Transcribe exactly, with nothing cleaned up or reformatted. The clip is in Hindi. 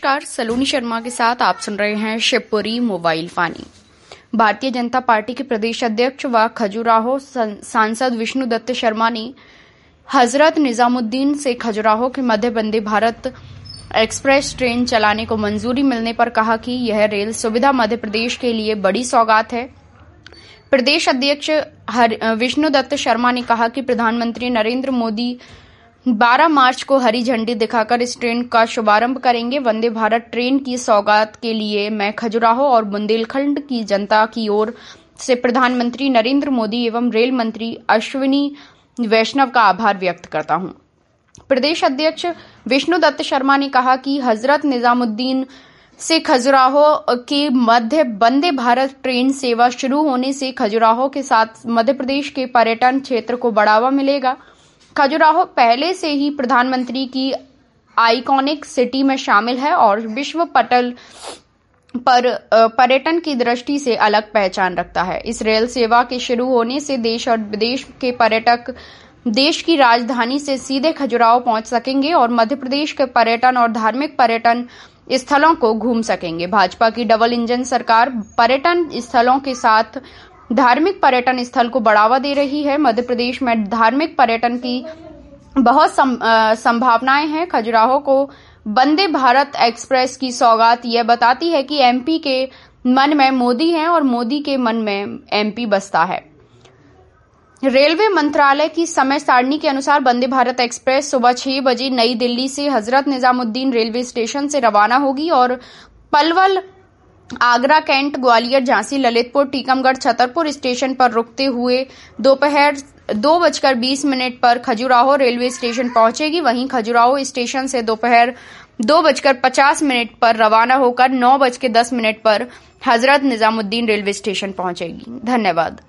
नमस्कार, सलोनी शर्मा के साथ आप सुन रहे हैं शिवपुरी मोबाइल वाणी। भारतीय जनता पार्टी के प्रदेश अध्यक्ष व खजुराहो सांसद विष्णु दत्त शर्मा ने हजरत निजामुद्दीन से खजुराहो के मध्य वंदे भारत एक्सप्रेस ट्रेन चलाने को मंजूरी मिलने पर कहा कि यह रेल सुविधा मध्य प्रदेश के लिए बड़ी सौगात है। प्रदेश अध्यक्ष विष्णु दत्त शर्मा ने कहा कि प्रधानमंत्री नरेंद्र मोदी बारह मार्च को हरी झंडी दिखाकर इस ट्रेन का शुभारंभ करेंगे। वंदे भारत ट्रेन की सौगात के लिए मैं खजुराहो और बुंदेलखंड की जनता की ओर से प्रधानमंत्री नरेंद्र मोदी एवं रेल मंत्री अश्विनी वैष्णव का आभार व्यक्त करता हूं। प्रदेश अध्यक्ष विष्णु दत्त शर्मा ने कहा कि हजरत निजामुद्दीन से खजुराहो के मध्य वंदे भारत ट्रेन सेवा शुरू होने से खजुराहो के साथ मध्य प्रदेश के पर्यटन क्षेत्र को बढ़ावा मिलेगा। खजुराहो पहले से ही प्रधानमंत्री की आइकॉनिक सिटी में शामिल है और विश्व पटल पर पर्यटन की दृष्टि से अलग पहचान रखता है। इस रेल सेवा के शुरू होने से देश और विदेश के पर्यटक देश की राजधानी से सीधे खजुराहो पहुंच सकेंगे और मध्य प्रदेश के पर्यटन और धार्मिक पर्यटन स्थलों को घूम सकेंगे। भाजपा की डबल इंजन सरकार पर्यटन स्थलों के साथ धार्मिक पर्यटन स्थल को बढ़ावा दे रही है। मध्य प्रदेश में धार्मिक पर्यटन की बहुत संभावनाएं हैं। खजुराहो को वंदे भारत एक्सप्रेस की सौगात यह बताती है कि एमपी के मन में मोदी है और मोदी के मन में एमपी बसता है। रेलवे मंत्रालय की समय सारणी के अनुसार वंदे भारत एक्सप्रेस सुबह छह बजे नई दिल्ली से हजरत निजामुद्दीन रेलवे स्टेशन से रवाना होगी और पलवल, आगरा, कैंट, ग्वालियर, झांसी, ललितपुर, टीकमगढ़, छतरपुर स्टेशन पर रुकते हुए दोपहर दो बजकर बीस मिनट पर खजुराहो रेलवे स्टेशन पहुंचेगी। वहीं खजुराहो स्टेशन से दोपहर दो बजकर पचास मिनट पर रवाना होकर नौ बज के दस मिनट पर हजरत निजामुद्दीन रेलवे स्टेशन पहुंचेगी। धन्यवाद।